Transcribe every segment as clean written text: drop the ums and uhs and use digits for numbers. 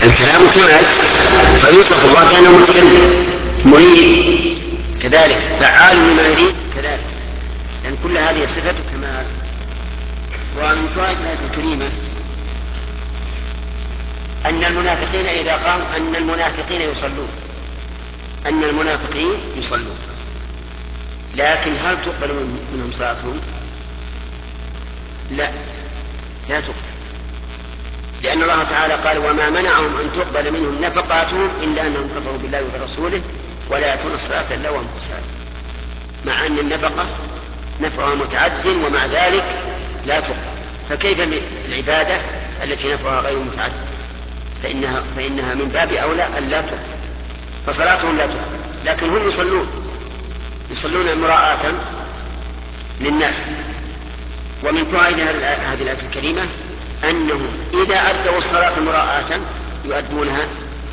الكلام كمال، فيوصف الله كأنه متكلم مريد، كذلك فعال لما يريد كذلك، لأن كل هذه صفة كمال. ومن فوائد الآية الكريمة أن المنافقين إذا قاموا أن المنافقين يصلون، لكن هل تقبل منهم صلاتهم؟ لا تقبل، لأن الله تعالى قال: وما منعهم أن تقبل منهم نفقاتهم إلا أنهم كفروا بالله وبرسوله ولا يأتون الصلاة إلا وهم كسالى. مع أن النفقة نفعها متعد ومع ذلك لا تقبل، فكيف العبادة التي نفعها غير متعد؟ فإنها من باب أولى أن لا تقبل، فصلاتهم لا تقبل، لكن هم يصلون مراءة للناس. ومن فوائد هذه الآية الكريمة أنهم إذا أدوا الصلاة مراءة يؤدونها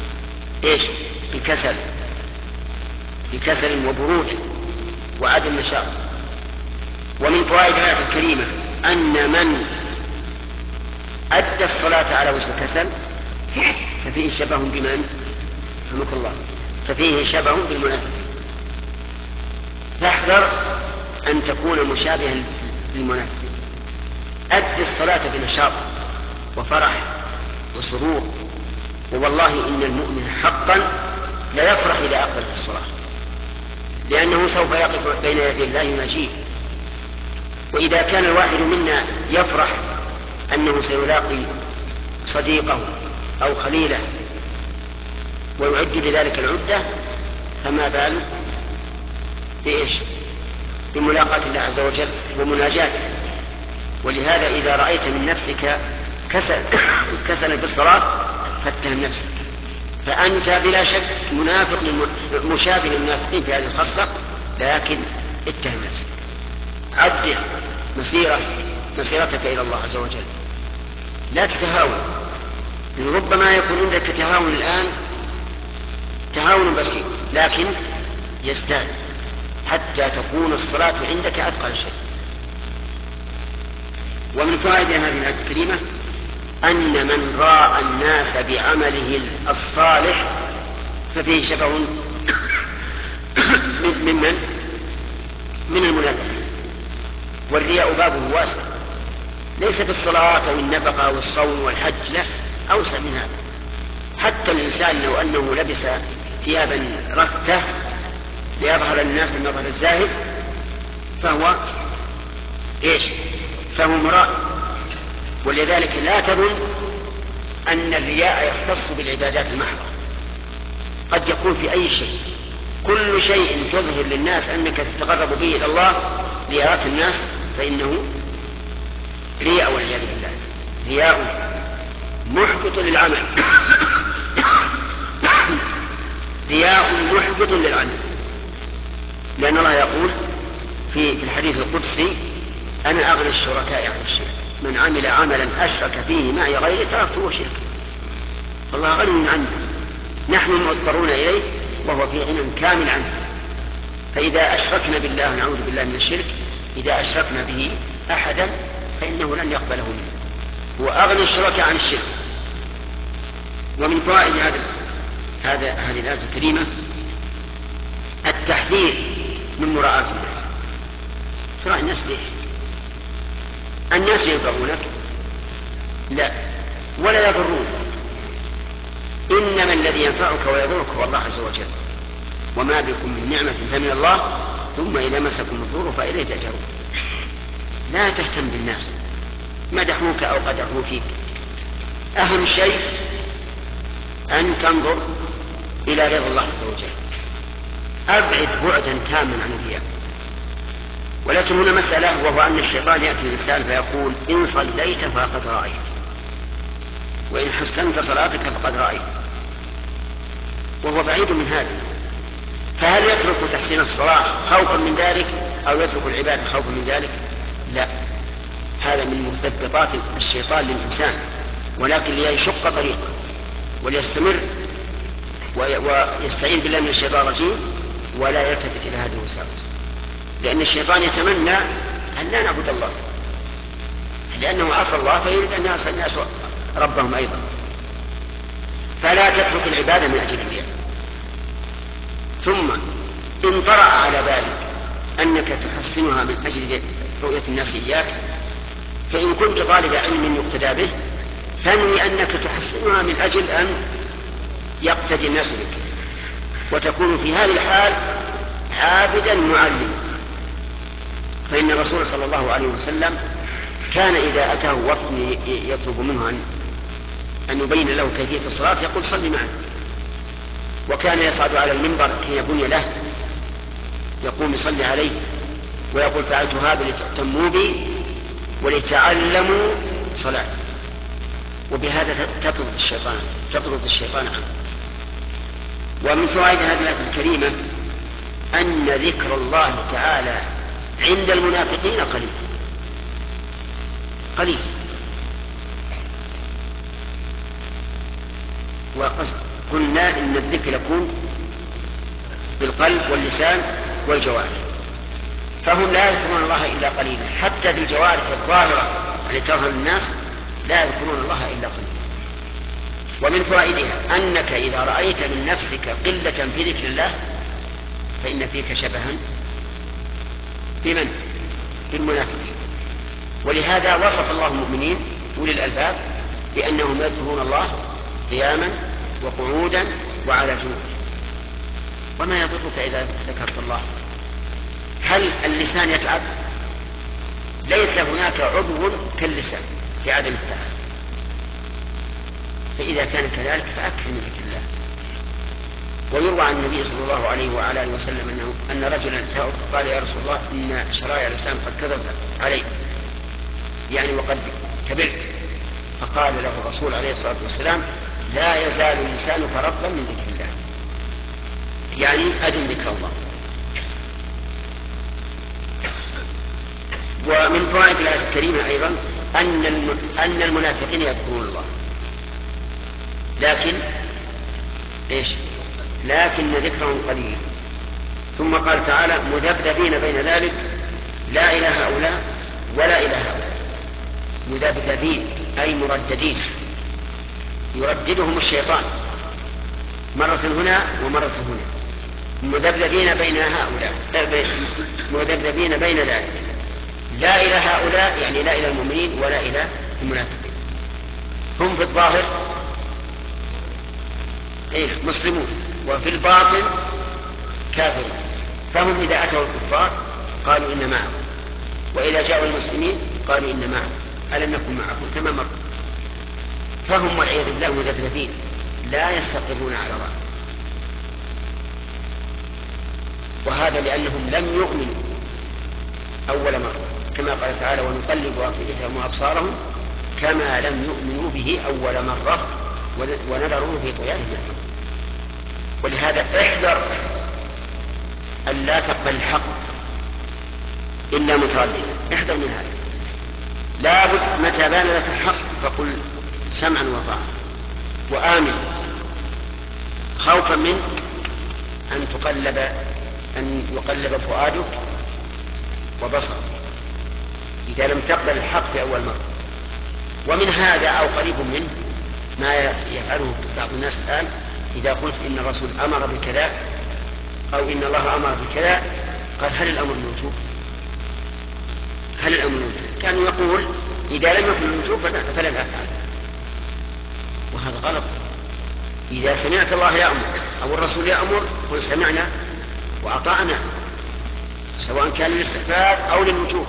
بكسل وبرود وعدم نشاط. ومن فوائد الآية الكريمة أن من أدى الصلاة على وجه الكسل ففيه شبه بمن؟ رحمك الله، ففيه شبه بالمنافقين. فاحذر أن تكون مشابها للمنافقين، أدي الصلاة بنشاط وفرح وسرور، ووالله إن المؤمن حقا لا يفرح إذا أقبل في الصلاة، لأنه سوف يقف بين يدي الله يناجيه. وإذا كان الواحد منا يفرح أنه سيلاقي صديقه أو خليله ويعد لذلك العدة، فما بال بملاقاة الله عز وجل ومناجاته. ولهذا إذا رأيت من نفسك كسلا بالصلاة فاتهم نفسك، فأنت بلا شك منافق مشابه للمنافقين في هذه الخاصة، لكن اتهم نفسك، عدل مسيرتك إلى الله عز وجل، لا تتهاون. ربما يكون عندك تهاون الآن تهاون بسيط، لكن يزداد حتى تكون الصلاة عندك أثقل شيء. ومن فوائد هذه الآية الكريمة أن من راء الناس بعمله الصالح ففيه شبه من المنافقين. والرياء بابه واسع، ليس في الصلاة أو النفقة أو الصوم والحج، لا، أوسع من هذا. حتى الإنسان لو أنه لبس ثيابا رثة ليظهر الناس بالنظر الزاهد فهو فهو مراء. ولذلك لا تظن أن الرياء يختص بالعبادات المحضة، قد يكون في أي شيء. كل شيء تظهر للناس أنك تتقرب به إلى الله ليراك الناس فإنه رياء، والعياذ بالله. رياء محبط للعمل رياء محبط للعمل، لأن الله يقول في الحديث القدسي: أنا أغنى الشركاء عن الشرك، من عمل عملا أشرك فيه معي غيري تركته وشركه. فالله غني عنه، نحن مضطرون إليه وهو في غنى كامل عنه. فإذا أشركنا بالله، نعوذ بالله من الشرك، إذا أشركنا به أحدا فإنه لن يقبله منه، هو أغنى الشركاء عن الشرك. ومن فوائد هذه الآية الكريمة التحذير من مراءة الناس. تراعي الناس ليه؟ الناس ينفعونك؟ لا، ولا يضرون، إنما الذي ينفعك ويضرك هو الله عز وجل. وما بكم من نعمة فمن الله ثم إذا مسكم الضر فإليه تأجرون. لا تهتم بالناس مدحوك أو قدحوا فيك، أهم شيء أن تنظر إلى رضا الله عز وجل، أبعد بعدا تاما عن الرياء. ولكن هنا مسألة، وهو أن الشيطان يأتي الإنسان فيقول: إن صليت فقد رأيت، وإن حسنت صلاتك فقد رأيت، وهو بعيد من هذا. فهل يترك تحسين الصلاة خوفا من ذلك أو يترك العبادة خوفا من ذلك؟ لا، هذا من مثبطات الشيطان للإنسان، ولكن ليشق طريقه وليستمر ويستعين بالله من الشيطان الرجيم ولا يلتفت إلى هذه الوساوس، لأن الشيطان يتمنى أن لا نعبد الله، لأنه عصى الله فيريد أن يعصى الناس ربهم أيضا. فلا تترك العبادة من أجل الرياء. ثم إن طرأ على بالك أنك تحسنها من أجل رؤية الناس إياك، فإن كنت طالب علم يقتدى به فانوي أنك تحسنها من أجل أن يقتدي الناس بك، وتكون في هذه الحال عابدا معلما. فإن الرسول صلى الله عليه وسلم كان إذا أتاه وفد يطلب منه أن يبين له كيفية الصلاة يقول صل معنا، وكان يصعد على المنبر حين بني له يقوم يصلي عليه ويقول فعلت هذا لتأتموا بي ولتعلموا صلاة. وبهذا تطرد الشيطان عنه. ومن فوائد هذه الآية الكريمة أن ذكر الله تعالى عند المنافقين قليل. وقلنا إن الذكر يكون بالقلب واللسان والجوارح، فهم لا يذكرون الله إلا قليلا، حتى في الجوارح الظاهرة التي تظهر الناس لا يذكرون الله إلا قليلا. ومن فوائدها أنك إذا رأيت من نفسك قلة في ذكر الله فإن فيك شبها بمن؟ بالمنافقين. ولهذا وصف الله المؤمنين أولي الألباب بأنهم يذكرون الله قياما وقعودا وعلى جنوب. وما يضرك إذا ذكرت الله؟ هل اللسان يتعب؟ ليس هناك عضو كاللسان في عدم التعب، فإذا كان كذلك فأكثر من ذكر الله. ويروى عن النبي صلى الله عليه وعلى آله وسلم أن رجلا قال يا رسول الله إن شرائع الإسلام قد كذبت علي، يعني وقد كبرت. فقال له الرسول عليه الصلاة والسلام لا يزال لسانك رطبا من ذكر الله، يعني أدم ذكر الله. ومن فوائد الآية الكريمة أيضا أن المنافقين يذكرون الله، لكن ذكرهم قليل. ثم قال تعالى مذبذبين بين ذلك لا إله هؤلاء ولا إله هؤلاء. مذبذبين أي مرددين، يرددهم الشيطان مرة هنا ومرة هنا. مذبذبين بين هؤلاء مذبذبين بين ذلك لا إلى هؤلاء يعني لا إلى المؤمنين ولا إلى المنافقين. هم في الظاهر مسلمون وفي الباطن كافرون، فهم إذا أتوا الكفار قالوا إن معهم، وإذا جاءوا المسلمين قالوا إن معهم، ألم نكن معكم كما مر. فهم والعياذ بالله مذبذبين لا يستقرون على رأي، وهذا لأنهم لم يؤمنوا أول مرة، كما قال تعالى ونقلب أفئدتهم وأبصارهم كما لم يؤمنوا به أول مرة ونذروا في طغيانهم يعمهون. ولهذا احذر أن لا تقبل الحق إلا مترددا، احذر من هذا. لابد متى بان لك الحق فقل سمعا وطاعة وآمن، خوفا من أن يقلب فؤادك وبصرك إذا لم تقبل الحق في أول مرة. ومن هذا أو قريب منه ما يفعله بعض الناس الآن، إذا قلت إن الرسول أمر بكذا أو إن الله أمر بكذا قال هل الأمر موجود؟ كان يقول إذا لم يكن موجود فلن أفعل، وهذا غلط. إذا سمعت الله يأمر أو الرسول يأمر قل سمعنا وأطعنا، سواء كان للاستحباب أو للوجوب.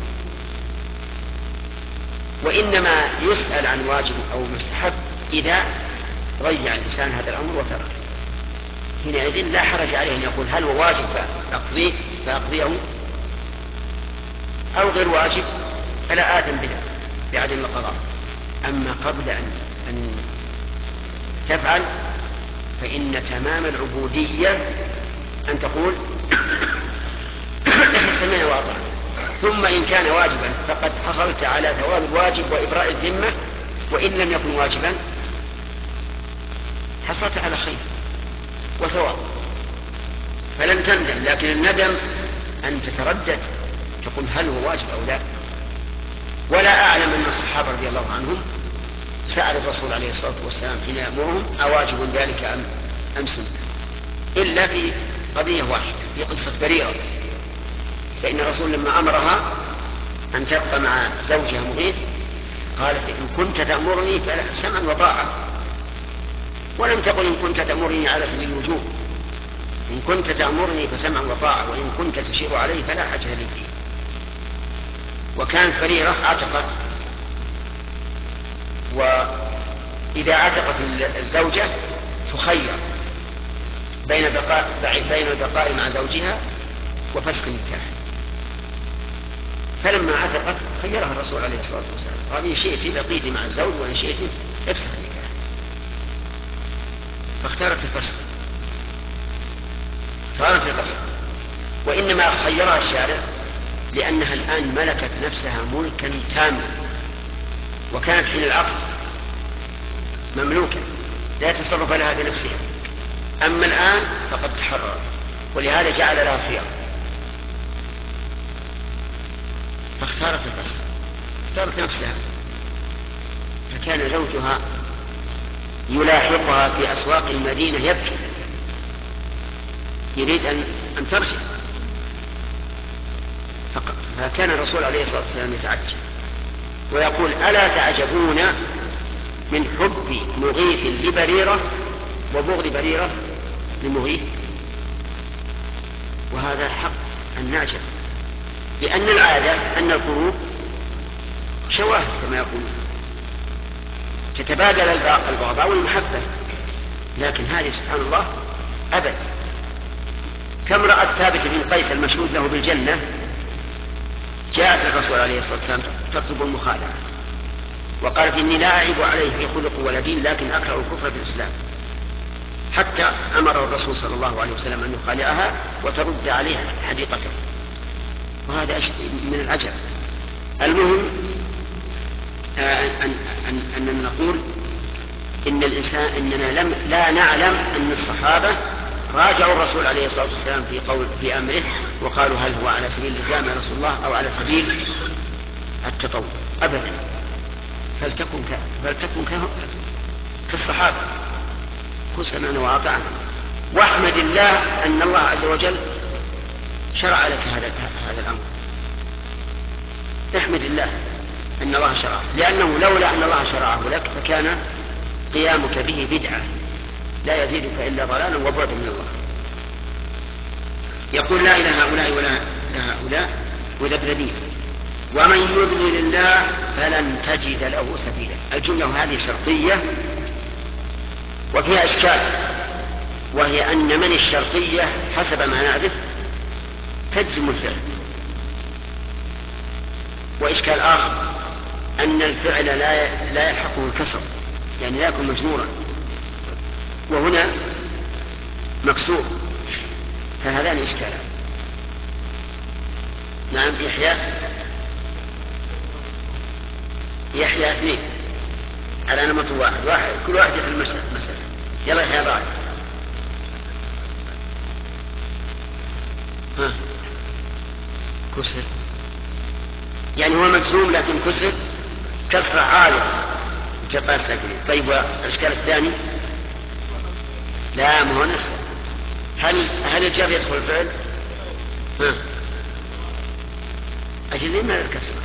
وإنما يسأل عن واجب أو مستحب إذا ضيع الإنسان هذا الأمر وترك، حينئذ لا حرج عليه أن يقول هل هو واجب فأقضيه أو غير واجب فلا آثم به بعدم القضاء. أما قبل أن تفعل فإن تمام العبودية أن تقول سمعنا وأطعنا، ثم إن كان واجبا فقد حصلت على ثواب الواجب وإبراء الذمة، وإن لم يكن واجبا حصلت على خير وثواب فلن تندم. لكن الندم أن تتردد تقول هل هو واجب أو لا. ولا أعلم أن الصحابة رضي الله عنهم سأل الرسول عليه الصلاة والسلام حين يأمرهم أواجب ذلك أم سنة، إلا في قضية واحدة في قصة بريرة، فإن الرسول لما أمرها أن تبقى مع زوجها مغيث قالت إن كنت تأمرني فلا سمعا وطاعة، ولم تقل إن كنت تأمرني على سبيل الوجوب، إن كنت تأمرني فسمعا وطاعة، وإن كنت تشير علي فلا حاجة لي فيه. وكانت بريرة عتقت، وإذا عتقت الزوجة تخير بين البقاء مع زوجها وفسخ النكاح، فلما عتقت خيرها الرسول عليه الصلاة والسلام قال إن شئت بقيت مع الزوج وإن شئت افسخ النكاح، فاختارت الفسخ، وإنما خيرها الشارع لأنها الآن ملكت نفسها ملكا تاما، وكانت حين العقد مملوكة لا يتصرف لها بنفسها، أما الآن فقد تحرر، ولهذا جعل لها خيار، فاختارت الفسخ، اختارت نفسها، فكان زوجها يلاحقها في أسواق المدينة يبكي يريد أن ترجع، فكان الرسول عليه الصلاة والسلام يتعجب ويقول ألا تعجبون من حب مغيث لبريرة وبغض بريرة لمغيث؟ وهذا الحق أن نعجب، لأن العادة أن القلوب شواهد كما يقولون، تتبادل البغضاء والمحبة، لكن هذه سبحان الله أبد. كم رأت ثابت بن قيس المشهود له بالجنة جاءت الرسول عليه الصلاة والسلام تطلب المخالعة وقالت إني لا أعيب عليه في خلق ولا دين لكن أكره الكفر في الإسلام، حتى أمر الرسول صلى الله عليه وسلم أن يخالعها وترد عليه حديقته، وهذا من العجب. المهم أننا نقول إن الإنسان إننا لا نعلم أن الصحابة راجعوا الرسول عليه الصلاة والسلام في أمره وقالوا هل هو على سبيل الإلزام يا رسول الله أو على سبيل التطوع، أبدا، فلتكن كالصحابة، كن سمعنا وأطعنا، واحمد الله أن الله عز وجل شرع لك هذا الأمر، احمد الله أن الله شرعه، لأنه لولا أن الله شرعه لك فكان قيامك به بدعة لا يزيدك إلا ضلالا وبعدا من الله. يقول لا إله هؤلاء ولا هؤلاء مذبذبين ومن يضلل الله فلن تجد له سبيلا. الجملة هذه شرطية وفيها إشكال، وهي أن من الشرطية حسب ما نعرف تجزم الفعل، وإشكال آخر أن الفعل لا يلحقه الكسر، يعني لا يكون مجمورا، وهنا مكسور، فهذان إشكالان. نعم يحيى اثنين على نمط واحد كل واحد في المسألة. يلا يحيى بعد كسر، يعني هو مجزوم لكن كسر عالي جفاء الساكنين. طيب والإشكال الثاني لا ما هو نفسه، هل الجر يدخل الفعل؟ أجل ما الكسر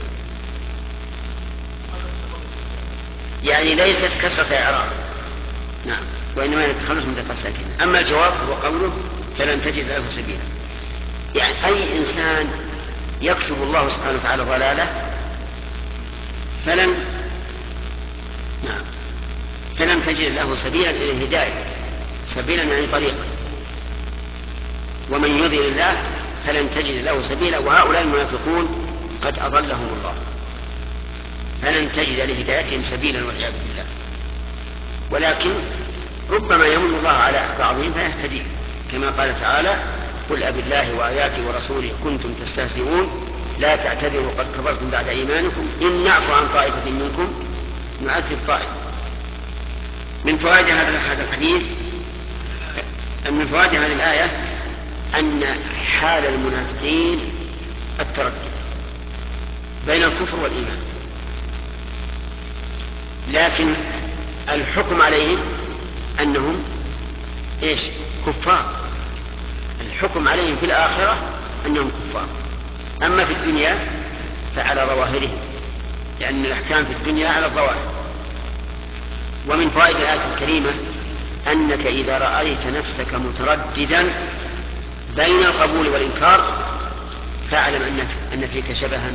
يعني ليست كسرة إعراب، نعم، وإنما يتخلص من جفاء الساكنين. أما الجواب هو قوله فلن تجد له سبيلا، يعني أي إنسان يكتب الله سبحانه وتعالى ضلاله فلن تجد له سبيلا إلى الهداية، سبيلا يعني طريقا، ومن يضلل الله فلن تجد له سبيلا، وهؤلاء المنافقون قد أضلهم الله، فلن تجد لهدايتهم سبيلا والعياذ بالله. ولكن ربما يمن الله على بعضهم فيهتدي، كما قال تعالى قل أبالله وآياته ورسوله كنتم تستهزئون لا تعتذروا قد كفرتم بعد إيمانكم إن نعفو عن طائفة منكم نعذب طائفة. من فوائد هذا الحديث، من فوائد هذه الآية أن حال المنافقين التردد بين الكفر والإيمان، لكن الحكم عليهم أنهم إيش؟ كفار. الحكم عليهم في الآخرة أنهم كفار. أما في الدنيا فعلى ظواهرهم، لأن الأحكام في الدنيا على الظواهر. ومن فوائد الآية الكريمة أنك إذا رأيت نفسك مترددا بين القبول والإنكار فاعلم أن فيك شبها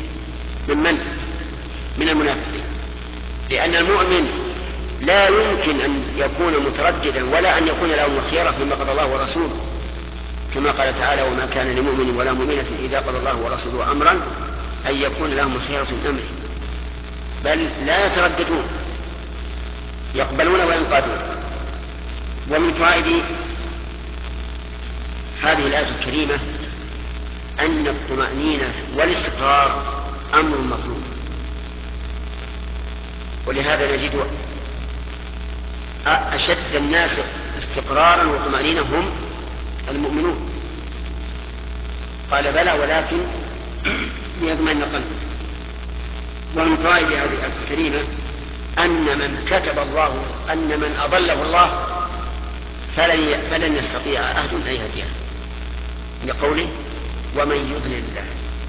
من المنافقين، لأن المؤمن لا يمكن أن يكون مترددا ولا أن يكون له الخيرة فيما قضى الله ورسوله، كما قال تعالى: وما كان لمؤمن ولا مؤمنة إذا قضى الله ورسوله أمرا أن يكون لهم الخيرة من أمره، بل لا يترددون، يقبلون وينقادون. ومن فوائد هذه الآية الكريمة أن الطمأنينة والاستقرار أمر مطلوب، ولهذا نجد أشد الناس استقرارا وطمأنينة هم المؤمنون. قال: بلى ولكن ليطمئن قلبه. ومن فوائد هذه الآية الكريمة أن من أضله الله فلن يستطيع أحد أن يهديه، لقوله: ومن يضلل الله.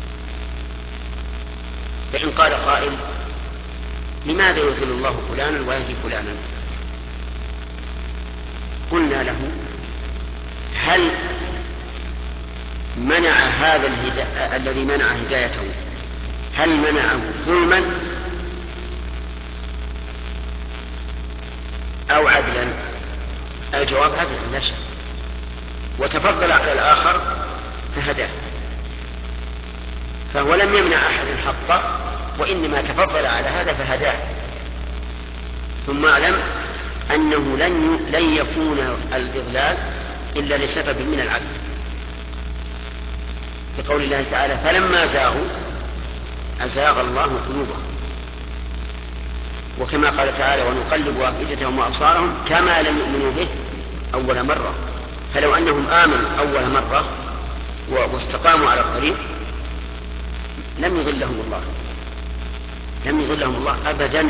فإن قال قائل: لماذا يضل الله فلانا ويهدي فلانا؟ قلنا له: هل منع هذا الذي منع هدايته هل منعه ظلما أو عدلا؟ الجواب: عدلا لا شك، وتفضل على الآخر فهداه، فهو لم يمنع أحد الحق وإنما تفضل على هذا فهداه. ثم اعلم أنه لن يكون الإضلال إلا لسبب من العدل، بقول الله تعالى: فلما زاغوا أزاغ الله قلوبهم. وكما قال تعالى: ونقلب أفئدتهم وأبصارهم كما لم يؤمنوا به أول مرة. فلو أنهم آمنوا أول مرة واستقاموا على الطريق لم يضلهم الله أبدا.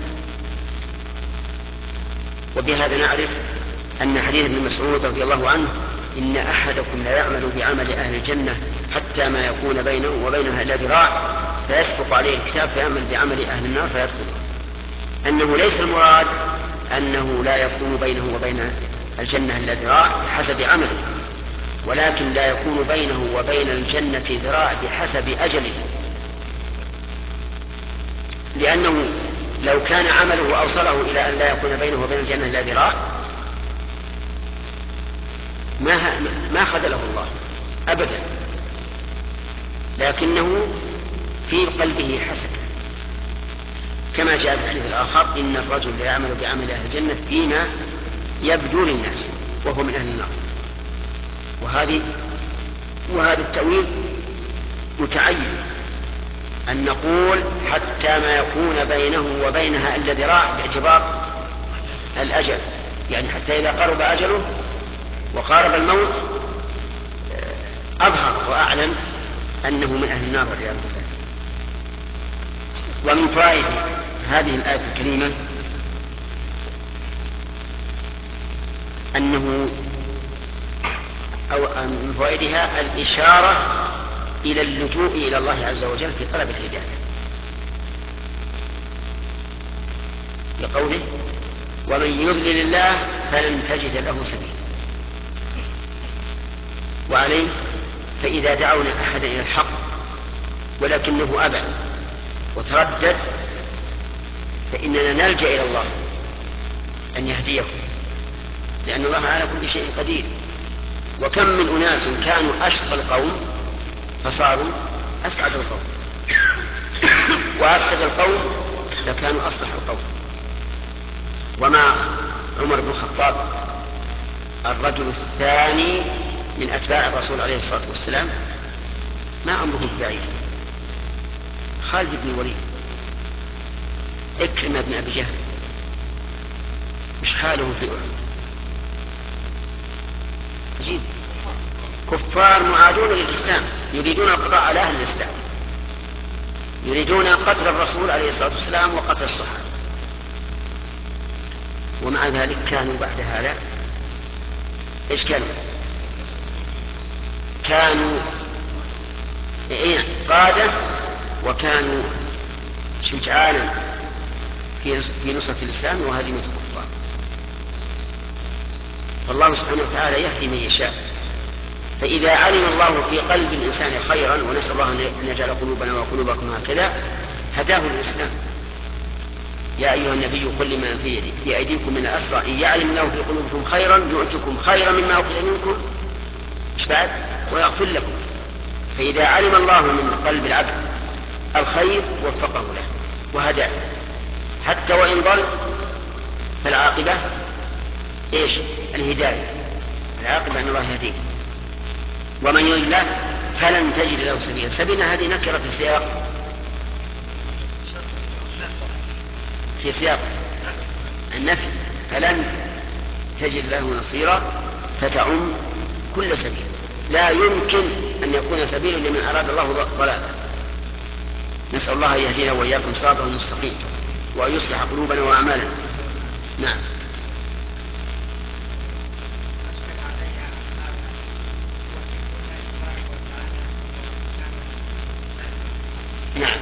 وبهذا نعرف أن حديث ابن مسعود رضي الله عنه: إن أحدكم لا يعمل بعمل أهل الجنة حتى ما يكون بينه وبينها إلا ذراع فيسبق عليه الكتاب فيعمل بعمل أهل النار فيدخل. أنه ليس المراد أنه لا يكون بينه وبين الجنة إلا ذراع بحسب عمله، ولكن لا يكون بينه وبين الجنة ذراع بحسب أجله، لأنه لو كان عمله أوصله إلى أن لا يكون بينه وبين الجنة إلا ذراع ما خذله الله أبدا، لكنه في قلبه حسد، كما جاء في الحديث الآخر: إن الرجل لا يعمل بعمل أهل الجنة فيما يبدو للناس وهو من أهل النار. وهذا التأويل متعين، أن نقول حتى ما يكون بينه وبينها إلا ذراع باعتبار الأجل، يعني حتى إذا قرب أجله وقارب الموت أظهر وأعلن أنه من أهل النار والعياذ بالله. ومن فوائد هذه الآية الكريمة أنه أو من فوائدها الإشارة إلى اللجوء إلى الله عز وجل في طلب الهداية، لقوله: ومن يضلل الله فلن تجد له سبيلا. وعليه فإذا دعونا أحدا إلى الحق ولكنه أبى وتردد فإننا نلجأ إلى الله أن يهديكم، لأن الله على كل شيء قدير. وكم من أناس كانوا أشقى القوم فصاروا أسعد القوم، وأفسد القوم لكانوا أصلح القوم. ومع عمر بن الخطاب الرجل الثاني من أتباع الرسول عليه الصلاة والسلام ما أمره بعيد، خالد بن الوليد، إكرمة بن أبي جهل، مش حاله في أحد؟ عجيب، كفار معادون للإسلام يريدون القضاء على أهل الإسلام، يريدون قتل الرسول عليه الصلاة والسلام وقتل الصحابة، ومع ذلك كانوا بعد هذا ايش كانوا قادة، وكانوا شجعانا في نصرة الإسلام وهزيمة الكفار. فالله سبحانه وتعالى يهدي من يشاء. فإذا علم الله في قلب الإنسان خيرا، ونسأل الله أن يجعل قلوبنا وقلوبكم هكذا، هداه الإسلام. يا أيها النبي قل لمن في أيديكم من الأسرى إن يعلم الله في قلوبكم خيرا يؤتكم خيرا مما أخذ منكم ويغفر لكم. فإذا علم الله من قلب العبد الخير وفقه له وهداه، حتى وإن ضل فالعاقبة ايش؟ الهداية. العاقبة أن الله يهديه. ومن يضلل الله فلن تجد له سبيلا. سبيلنا هذه نكرة في سياق النفي، فلن تجد له نصيرا، فتعم كل سبيل. لا يمكن أن يكون سبيل لمن أراد الله ضلالا. نسأل الله أن يهدينا وإياكم صراطا مستقيما، وأن يصلح قلوبنا وأعمالنا. نعم. نعم.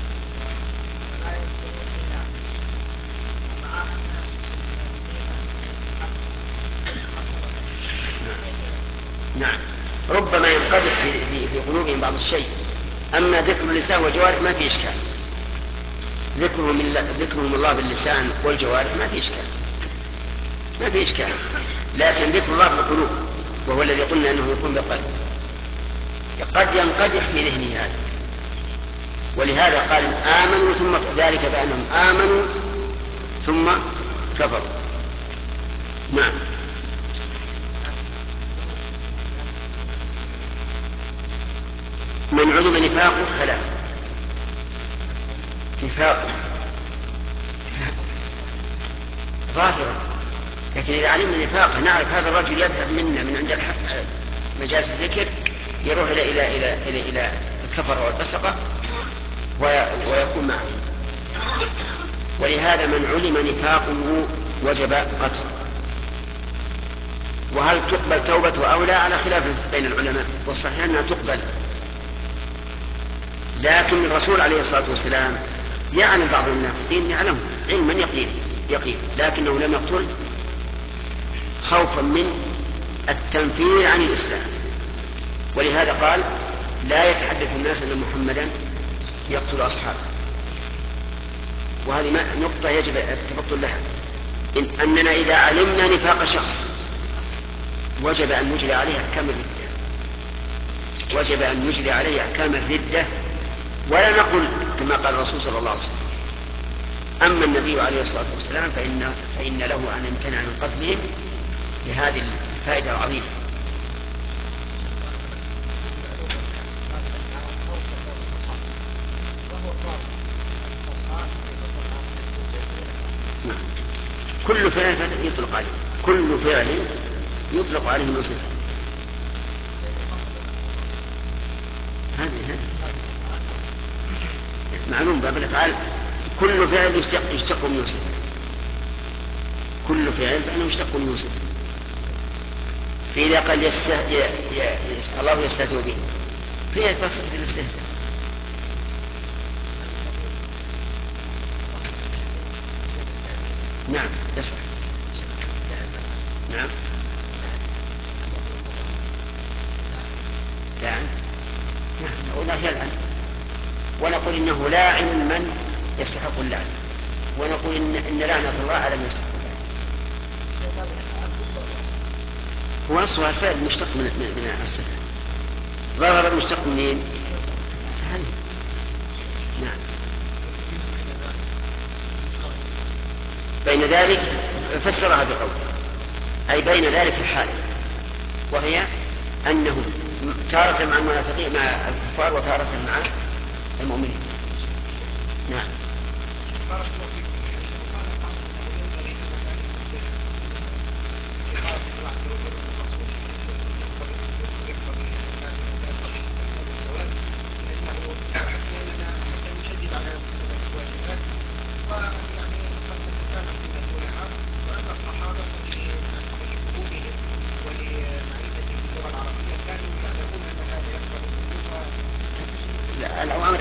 نعم. ربما ينقدح في قلوبهم بعض الشيء. أما ذكر اللسان والجوارح ما في إشكال. ذكرهم الله باللسان والجوارح ما في إشكال. لكن ذكر الله بالقلوب، وهو الذي قلنا أنه يكون بالقلب، قد ينقدح في ذهنه هذا. ولهذا قال آمنوا ثم ذلك بأنهم آمنوا ثم كفروا. نعم. من علم نفاقه ثلاث. نفاقه ظاهرا، لكن إذا علمنا نفاقه نعرف هذا الرجل يذهب منا من عند مجالس الذكر يروح إلى الكفر والفسقة ويكون معه. ولهذا من علم نفاقه وجب قتله. وهل تقبل توبته أو لا على خلاف بين العلماء، والصحيح أنها تقبل. لكن الرسول عليه الصلاة والسلام يعلم بعض المنافقين يعلم علما يقين، لكنه لم يقتل خوفا من التنفير عن الإسلام. ولهذا قال لا يتحدث الناس أن محمدا يقتل أصحابه. وهذه نقطة يجب التبطل لها. أننا إذا علمنا نفاق شخص وجب أن نجري عليه أحكام الردة، ولا نقول كما قال الرسول صلى الله عليه وسلم. أما النبي عليه الصلاة والسلام فإن له أن يمتنع من قتلهم لهذه الفائدة العظيمة. كل فعل يطلق عليه الوصف. هذه معلوم باب الأفعال. كل فعل يشتق من وصف. كل فعل فإنه يشتق من وصف. فإذا قال الله يستهزئ به فهي تصف الاستهزاء. نعم يصح. نعم. نقول لا يلعن، ونقول إنه لاعن من يستحق اللعن، ونقول إن لعنة الله على من يستحق اللعن. هو أصلها الفعل مشتق من الصفة. ظهر المشتق منين؟ نعم. بين ذلك فسرها بقول أي بين ذلك الحال، وهي أنه تارة مع المنافقين مع الكفار وتارة مع المؤمنين. نعم.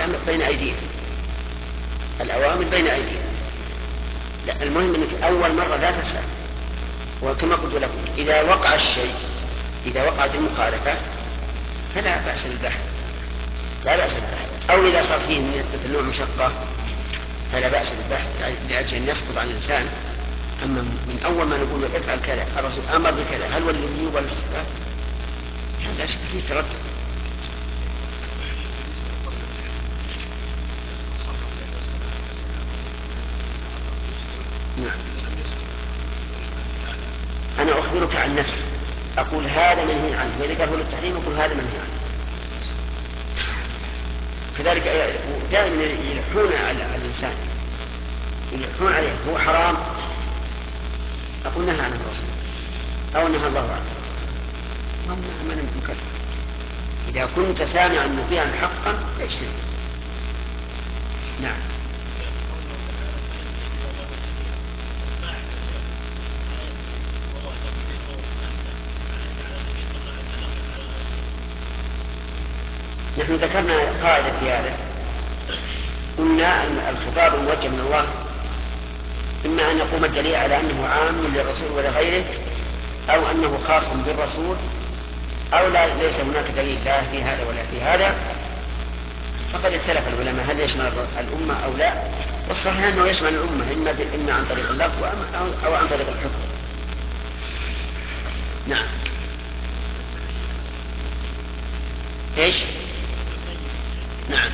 بين أيدينا، الأوامر بين أيدينا. لا، المهم أنك أول مرة لا تسأل. وكما قلت لكم إذا وقع الشيء، إذا وقعت المخالفة فلا بأس بالبحث، لا بأس بالبحث. أو إذا صار فيه مثل نوع مشقة فلا بأس بالبحث لأجل أن يسقط عن الإنسان. أما من أول ما نقول افعل كذا، الرسول أمر بكذا، هل هو الوجوب ولا الاستحباب؟ لا شك فيه تردد. نعم. أنا أخبرك عن نفسي، أقول هذا منهي عنه، وإذا قال هو للتحريم أقول هذا منهي عنه. كذلك دائما يلحون على الإنسان، يلحون عليه هو حرام، أقول نهى عنه الرسول أو نهى الله عنه، من مكلف. إذا كنت سامعا مطيعا حقا فاجتنب. نعم. نحن ذكرنا قاعدة في هذا، قلنا أن الخطاب الموجه من الله إما أن يقوم الدليل على أنه عام للرسول ولغيره، أو أنه خاص بالرسول، أو ليس هناك دليل لا في هذا ولا في هذا. فقد اختلف العلماء هل يشمل الأمة أو لا، والصحيح أنه يشمل الأمة إما عن طريق اللفظ أو عن طريق الحكم. نعم. إيش؟ نعم.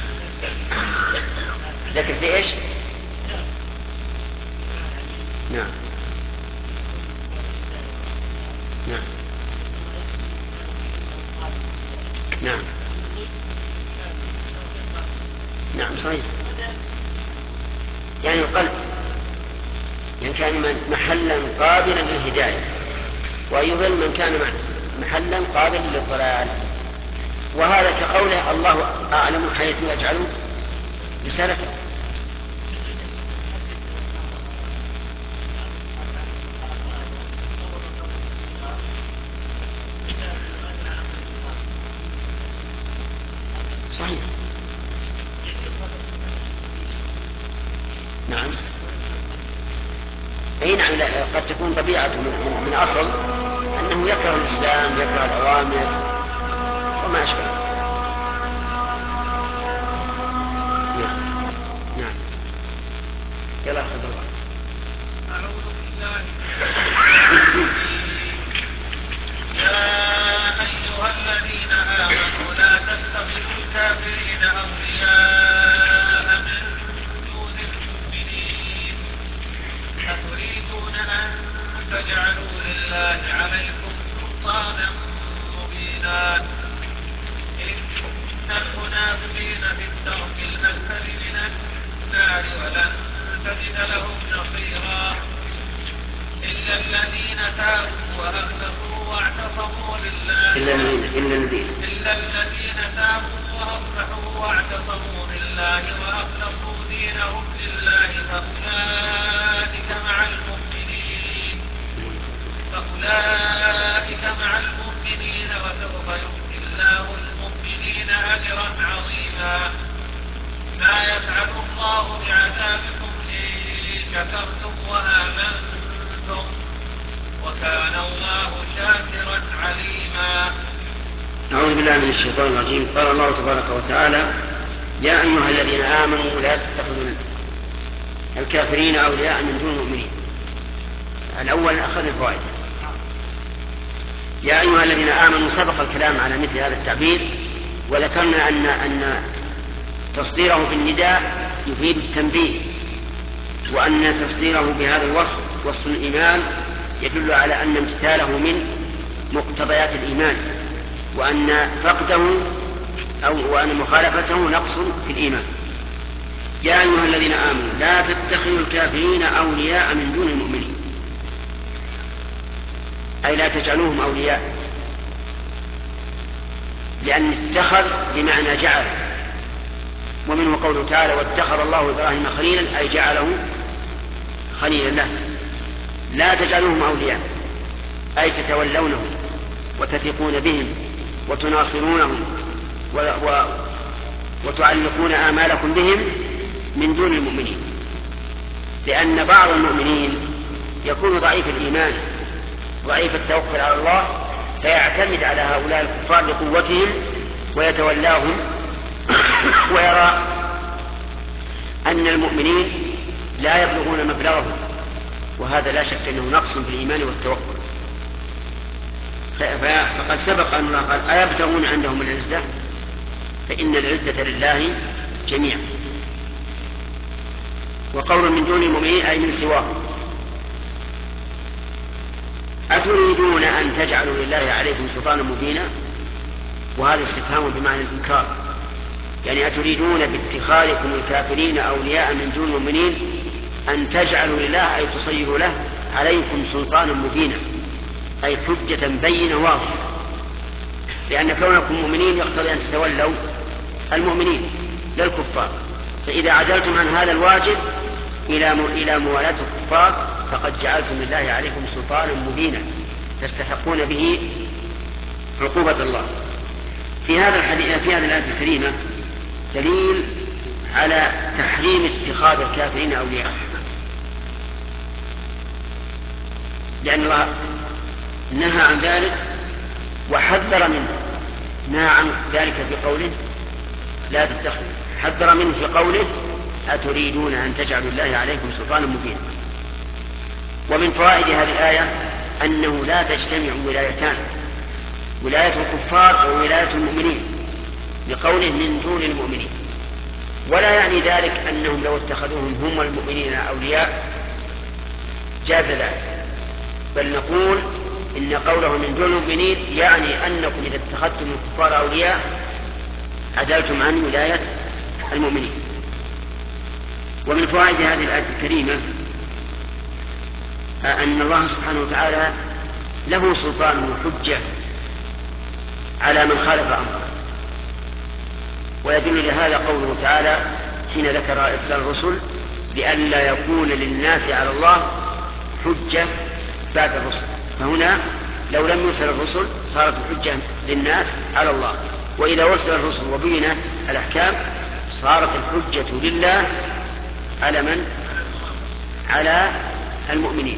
ذكر في إيش؟ نعم. نعم. نعم. نعم صحيح. يعني القلب يعني كان محلا قابلا للهداية، ويضل من كان محلا قابلا للضلال. وهذا كقوله الله أعلم حيث يجعل رسالته. صحيح. نعم. أي نعم. قد تكون طبيعة من أصل أنه يكره الإسلام، يكره الأوامر وما أشبه. نعم. نعم. يلا أخذ الله. أعوذ بالله يا أيها الذين آمنوا لا تتخذوا الكافرين أولياء من دون المؤمنين، أتريدون أن تجعلوا لله عليكم سلطانا مبينا. إن المنافقين في الدرك الأسفل من النار ولن تجد لهم نصيرا، إلا الذين تابوا وأصلحوا واعتصموا بالله وأخلصوا دينهم لله فأولئك مع المؤمنين وسوف يؤتي الله المؤمنين أجرا عظيما. ما يفعل الله بعذابكم إن شكرتم وآمنتم وكان الله شاكرا عليما. أعوذ بالله من الشيطان الرجيم. قال الله تبارك وتعالى يا أيها الذين آمنوا لا تتخذوا الكافرين أولياء من دون المؤمنين. الأول أخذ الفوائد. يا أيها الذين آمنوا سبق الكلام على مثل هذا التعبير، وذكرنا أن تصديره بالنداء يفيد التنبيه، وأن تصديره بهذا الوصف وصف الإيمان يدل على أن امتثاله من مقتضيات الإيمان، وأن فقده وأن مخالفته نقص في الإيمان. يا أيها الذين آمنوا لا تتخذوا الكافرين أولياء من دون المؤمنين، أي لا تجعلوهم أولياء، لأن اتخذ بمعنى جعل، ومنه قوله تعالى واتخذ الله إبراهيم خليلا، أي جعله خليلا له. لا تجعلوهم أولياء أي تتولونهم وتثقون بهم وتناصرونهم وتعلقون آمالكم بهم من دون المؤمنين، لأن بعض المؤمنين يكون ضعيف الإيمان ضعيف التوكل على الله، فيعتمد على هؤلاء الكفار لقوتهم ويتولاهم ويرى أن المؤمنين لا يبلغون مبلغهم، وهذا لا شك أنه نقص في الإيمان والتوكل. فقد سبق أن الله قال أيبتغون عندهم العزة، فإن العزة لله جميعا. وقول من دون المؤمنين أي من سواه. أتريدون أن تجعلوا لله عليكم سلطانا مبينا، وهذا استفهام بمعنى الإنكار، يعني أتريدون باتخاذكم الكافرين أولياء من دون المؤمنين أن تجعلوا لله أي تصيروا له عليكم سلطانا مبينا، أي حجة بينة واضحة، لأن كونكم مؤمنين يقتضي أن تتولوا المؤمنين لا الكفار، فإذا عزلتم عن هذا الواجب إلى موالاة الكفار فقد جعلتم لله عليكم سلطانا مبينا تستحقون به عقوبة الله. في هذا الآية الكريمة دليل على تحريم اتخاذ الكافرين أولياء، لأن الله نهى عن ذلك وحذر منه. نهى عن ذلك في قوله لا تتخذوا، حذر منه في قوله أتريدون أن تجعلوا الله عليكم سلطانا مبينا. ومن فوائد هذه الآية أنه لا تجتمع ولايتان، ولاية الكفار أو ولاية المؤمنين، لقوله من دون المؤمنين، ولا يعني ذلك أنهم لو اتخذوهم هم المؤمنين أولياء جاز ذلك، بل نقول إن قوله من دون المؤمنين يعني أنكم إذا اتخذتم الكفار أولياء عدلتم عن ولاية المؤمنين. ومن فوائد هذه الآية الكريمة أن الله سبحانه وتعالى له سلطان وحجة على من خالف أمره، ويدل لهذا قوله تعالى حين ذكر إرسال الرسل لئلا يكون للناس على الله حجة بعد الرسل، فهنا لو لم يرسل الرسل صارت الحجة للناس على الله، وإذا أرسل الرسل وبينت الأحكام صارت الحجة لله على من؟ على المؤمنين.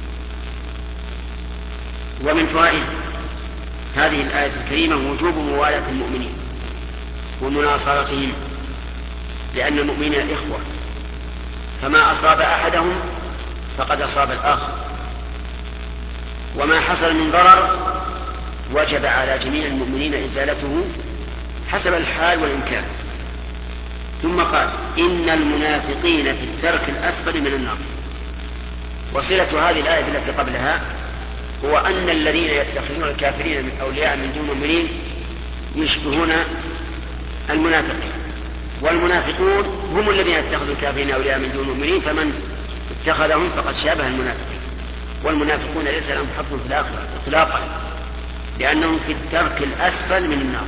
ومن فوائد هذه الآية الكريمة وجوب موالاة المؤمنين ومناصرتهم، لأن المؤمنين إخوة، فما أصاب أحدهم فقد أصاب الآخر، وما حصل من ضرر وجب على جميع المؤمنين إزالته حسب الحال والإمكان. ثم قال إن المنافقين في الدرك الأسفل من النار. وصلة هذه الآية التي قبلها هو أن الذين يتخذون الكافرين من أولياء من دون المؤمنين يشبهون المنافقين، والمنافقون هم الذين يتخذوا الكافرين أولياء من دون المؤمنين، فمن اتخذهم فقد شابه المنافقين. والمنافقون ليس لهم حظ في الآخرة إطلاقا، لأنهم في الدرك الأسفل من النار،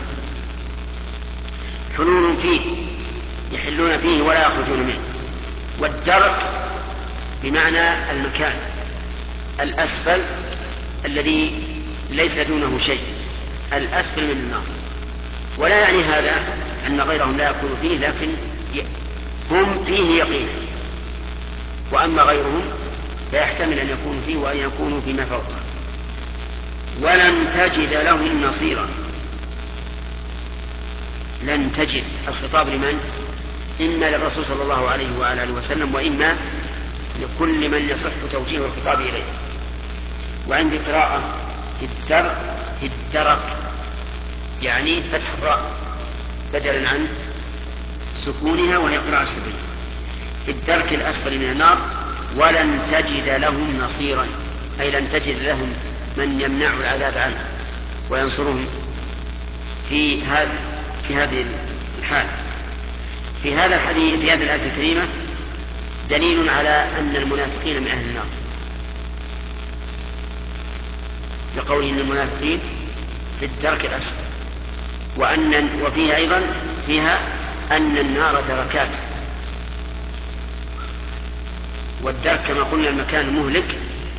حلول فيه يحلون فيه ولا يخرجون منه. والدرك بمعنى المكان الأسفل الذي ليس دونه شيء، الأسفل من النار. ولا يعني هذا أن غيرهم لا يكون فيه، لكن هم فيه يقين، وأما غيرهم فيحتمل أن يكونوا فيه وأن يكونوا فيما فوقه. ولن تجد لهم نصيرا. لن تجد الخطاب لمن؟ إما للرسول صلى الله عليه وعلى آله وسلم، وإما لكل من يصح توجيه الخطاب إليه. وعندي قراءة في الدرك يعني فتح الراء بدلا عن سكونها، وهي قراءة سبيل في الدرك الأسفل من النار. ولن تجد لهم نصيرا، أي لن تجد لهم من يمنع العذاب عنه وينصرهم في هذه الحال. في هذا الحديث في هذه الآية الكريمة دليل على أن المنافقين من أهل النار، لقوله إن المنافقين في الدرك الأسفل، وفيها أيضا أن النار دركات، والدرك كما قلنا المكان المهلك،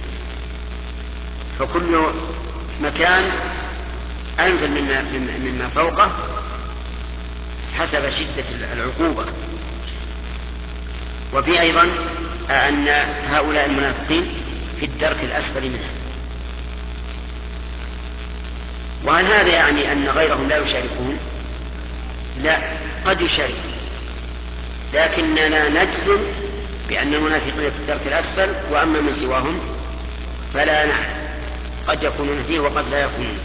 فكل مكان أنزل مما فوقه حسب شدة العقوبة. وفي أيضا أن هؤلاء المنافقين في الدرك الأسفل منه. وهل هذا يعني أن غيرهم لا يشاركون؟ لا، قد يشاركون، لكننا نجزم بأن المنافقين في الدرك الأسفل، وأما من سواهم فلا نحن، قد يكونون فيه وقد لا يكونون.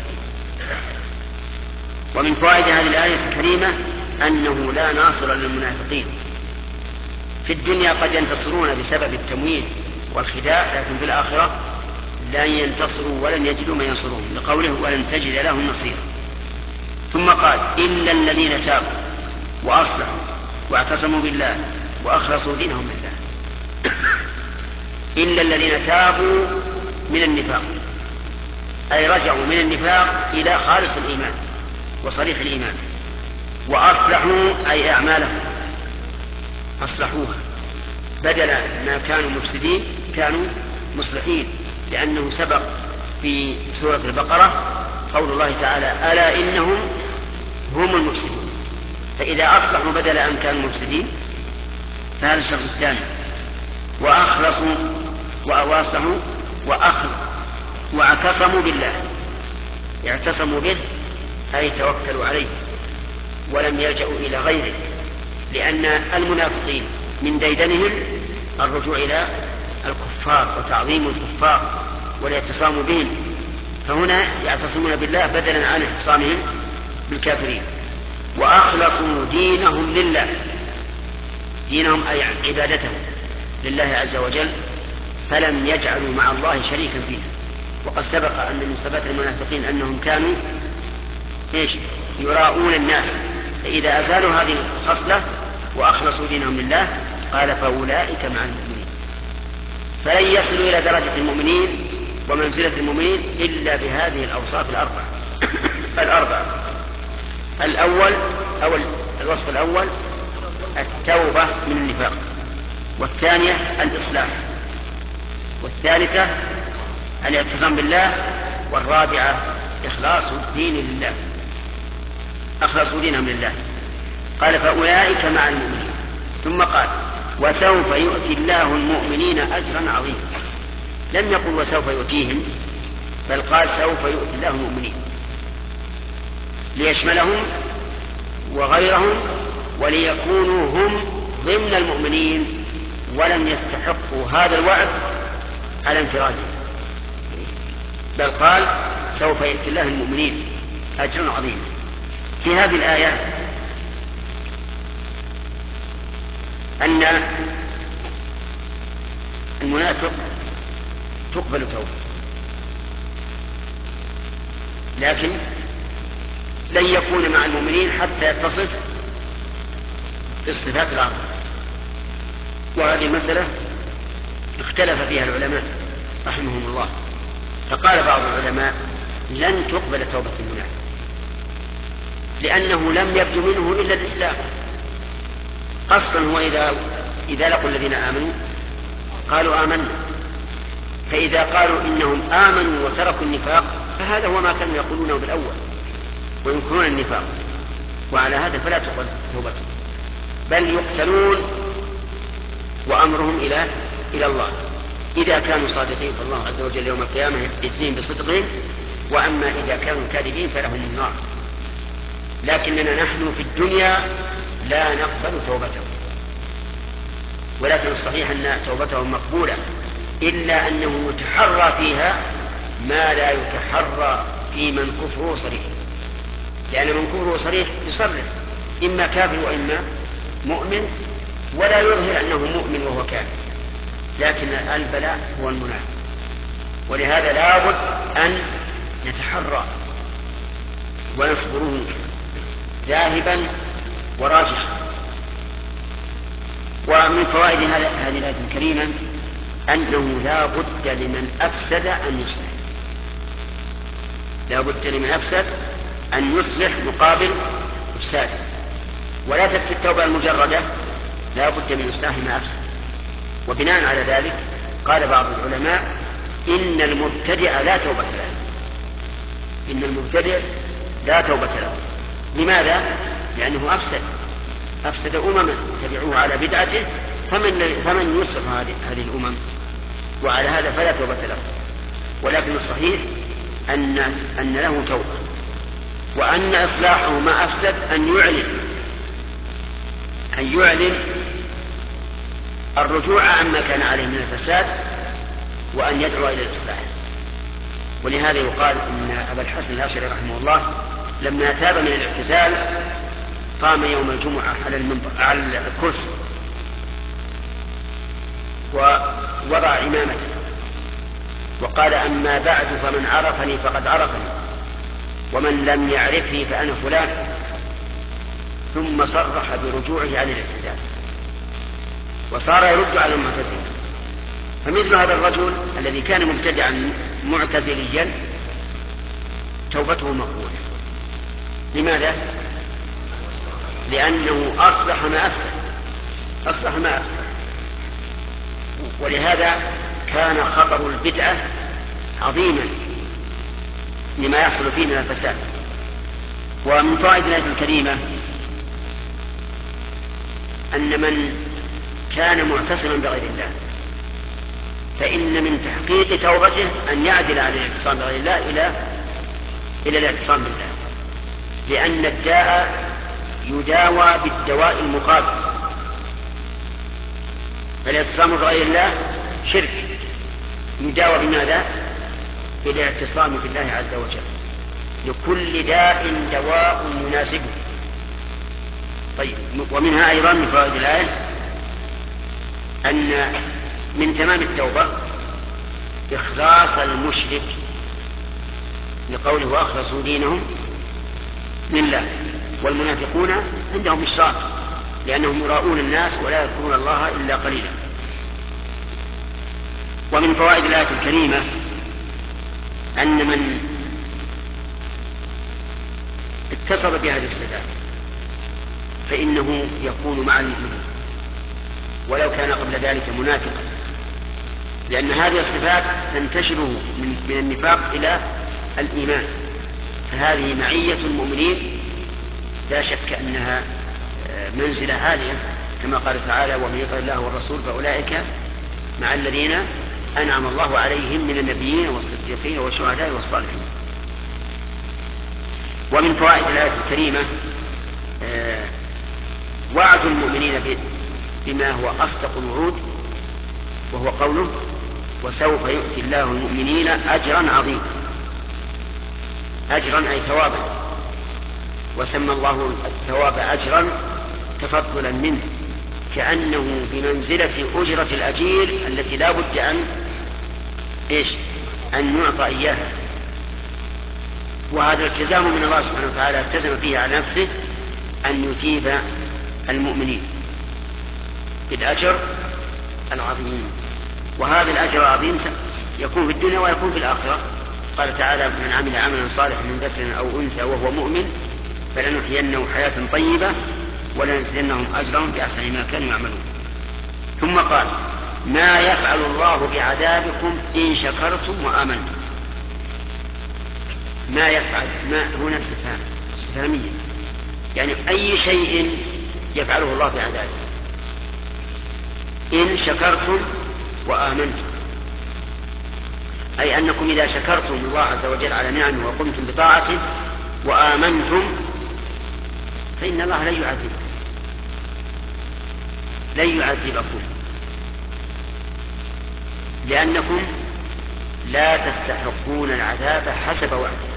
ومن فوائد هذه الآية الكريمة أنه لا ناصر للمنافقين. في الدنيا قد ينتصرون بسبب التمويل والخداع، لكن في الآخرة لن ينتصروا ولن يجدوا من ينصرون، لقوله ولن تجد لهم نصيرا. ثم قال إلا الذين تابوا وأصلحوا واعتصموا بالله وأخلصوا دينهم لله. إلا الذين تابوا من النفاق، أي رجعوا من النفاق إلى خالص الإيمان وصريح الإيمان. وأصلحوا أي أعمالهم أصلحوها، بدل ما كانوا مفسدين كانوا مصلحين، لأنه سبق في سورة البقرة قول الله تعالى ألا إنهم هم المفسدون. فإذا أصلحوا بدل أن كانوا مفسدين فهذا الشرط الثاني. وأخلصوا وأصلحوا واعتصموا بالله، اعتصموا به أي توكلوا عليه ولم يلجأوا إلى غيره، لأن المنافقين من ديدنهم الرجوع إلى الكفار وتعظيم الكفار والاعتصام بهم، فهنا يعتصمون بالله بدلا عن اعتصامهم بالكافرين. وأخلصوا دينهم لله، دينهم أي عبادتهم لله عز وجل، فلم يجعلوا مع الله شريكا فيه. وقد سبق أن من صفات المنافقين أنهم كانوا يراؤون الناس، فإذا أزالوا هذه الخصلة وأخلصوا دينهم لله قال فأولئك مع المؤمنين. فلن يصلوا إلى درجة المؤمنين ومنزلة المؤمنين إلا بهذه الأوصاف الأربعة. الأول أو الوصف الأول التوبة من النفاق، والثانية الإصلاح، والثالثة الاعتصام بالله، والرابعة إخلاص الدين لله، أخلصوا دينهم لله. قال فأولئك مع المؤمنين، ثم قال وسوف يؤتي الله المؤمنين أجرا عظيما. لم يقل وسوف يؤتيهم، بل قال سوف يؤتي الله المؤمنين ليشملهم وغيرهم، وليكونوا هم ضمن المؤمنين ولم يستحقوا هذا الوعد على انفراده، بل قال سوف يؤتي الله المؤمنين أجرا عظيما. في هذه الآية أن المنافق تقبل توبته، لكن لن يكون مع المؤمنين حتى يتصف بالصفات العظيمة. وهذه المسألة اختلف فيها العلماء رحمهم الله، فقال بعض العلماء لن تقبل توبة المنافق لأنه لم يبدو منه إلا الإسلام. أصلا هو إذا لقوا الذين آمنوا قالوا آمنا، فإذا قالوا إنهم آمنوا وتركوا النفاق فهذا هو ما كانوا يقولونه بالأول وينكرون النفاق، وعلى هذا فلا تقبل توبتهم بل يقتلون وأمرهم إلى الله. إذا كانوا صادقين فالله عز وجل يوم القيامة يجزيهم بصدقهم، وأما إذا كانوا كاذبين فلهم النار. لكننا نحن في الدنيا لا نقبل توبتهم، ولكن الصحيح أن توبتهم مقبولة، إلا أنه يتحرى فيها ما لا يتحرى في من كفره صريح، لأن من كفره صريح يصرح إما كافر وإما مؤمن، ولا يظهر أنه مؤمن وهو كافر، لكن البلاء هو المنافق. ولهذا لابد أن نتحرى ونصبره ذاهبا وراجحا. ومن فوائد هذه الآية الكريمة أنه لا بد لمن أفسد أن يصلح، لا بد لمن أفسد أن يصلح مقابل إفساده، ولا تكفي التوبة المجردة، لا بد من إصلاح ما أفسد. وبناء على ذلك قال بعض العلماء إن المبتدع لا توبة له، إن المبتدع لا توبة له. لماذا؟ لأنه أفسد، أفسد أمما تبعوه على بدعته، فمن يصلح هذه الأمم؟ وعلى هذا فلا توبة له. ولكن الصحيح أن له توبة، وأن إصلاحه ما أفسد أن يعلن الرجوع عما كان عليه من الفساد، وأن يدعو إلى الإصلاح. ولهذا يقال إن أبا الحسن الأشعري رحمه الله لما تاب من الاعتزال قام يوم الجمعة على الكرسي ووضع عمامته وقال: أما بعد فمن عرفني فقد عرفني، ومن لم يعرفني فأنا فلان. ثم صرح برجوعه عن الاعتزال وصار يرد على المعتزلة. فمثل هذا الرجل الذي كان مبتدعا معتزليا توبته مقبولة. لماذا؟ لأنه أصلح ما أفسد. ولهذا كان خطر البدعة عظيما لما يحصل فيه من الفساد. ومن فوائد الآية الكريمة أن من كان معتصما بغير الله فإن من تحقيق توبته أن يعدل عن الاعتصام بغير الله إلى الاعتصام بالله، لأن الداء يداوى بالدواء المقابل. فالاعتصام بغير الله شرك، يداوى بماذا؟ بالاعتصام بالله عز وجل. لكل داء دواء يناسبه. طيب، ومنها أيضا من فوائد الآية أن من تمام التوبة إخلاص المشرك، لقوله: وأخلصوا دينهم لله. والمنافقون عندهم إشراك لأنهم يراؤون الناس ولا يذكرون الله إلا قليلا. ومن فوائد الآية الكريمة أن من اتصف بهذه الصفات فإنه يكون مع المؤمنين ولو كان قبل ذلك منافقا، لأن هذه الصفات تنتشر من النفاق إلى الإيمان. فهذه معية المؤمنين لا شك أنها منزلة عالية، كما قال تعالى: ومن يطع الله والرسول فأولئك مع الذين أنعم الله عليهم من النبيين والصديقين والشهداء والصالحين. ومن فوائد الآية الكريمة وعد المؤمنين بما هو أصدق الوعود، وهو قوله: وسوف يؤتي الله المؤمنين أجرا عظيما. أجرا أي ثوابا، وسمى الله الثواب أجرا تفضلا منه، كأنه بمنزلة أجرة الأجير التي لا بد أن يعطى إياها. وهذا التزام من الله سبحانه وتعالى التزم فيه على نفسه أن يثيب المؤمنين بالأجر العظيم. وهذا الأجر العظيم يكون في الدنيا ويكون في الآخرة. قال تعالى: من عمل عملا صالحا من ذكر أو أنثى وهو مؤمن فلنحيينه حياة طيبة ولنجزينهم أجرهم بأحسن ما كانوا يعملون. ثم قال: ما يفعل الله بعذابكم إن شكرتم وآمنتم. ما يفعل، ما هنا استفهامية، يعني أي شيء يفعله الله بعذابكم إن شكرتم وآمنتم، أي أنكم إذا شكرتم الله عز وجل على نعمه وقمتم بطاعته وآمنتم فإن الله لن يعذبكم لأنكم لا تستحقون العذاب حسب وعده.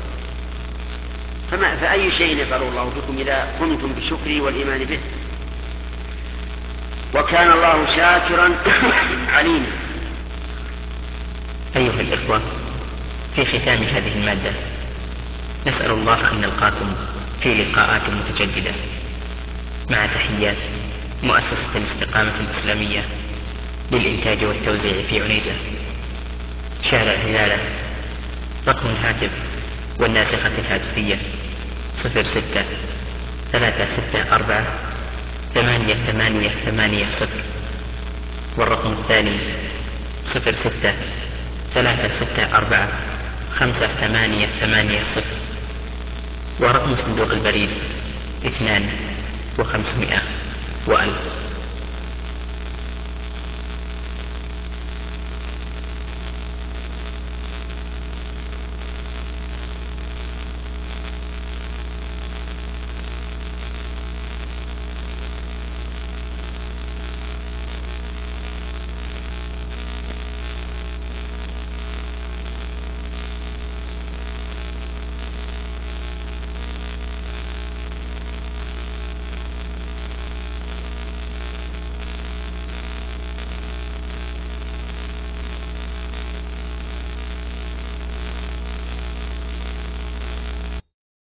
فأي شيء يفعله الله بكم إذا قمتم بشكره والإيمان به. وكان الله شاكرا عليما. أيها الإخوة، في ختام هذه المادة نسأل الله أن نلقاكم في لقاءات متجددة مع تحيات مؤسسة الاستقامة الإسلامية للإنتاج والتوزيع في عنيزة، شارع هلالة. رقم الهاتف والناسخة الهاتفية 06-364-8880، والرقم الثاني 06-364-5880، ورقم صندوق البريد 2500. وألف.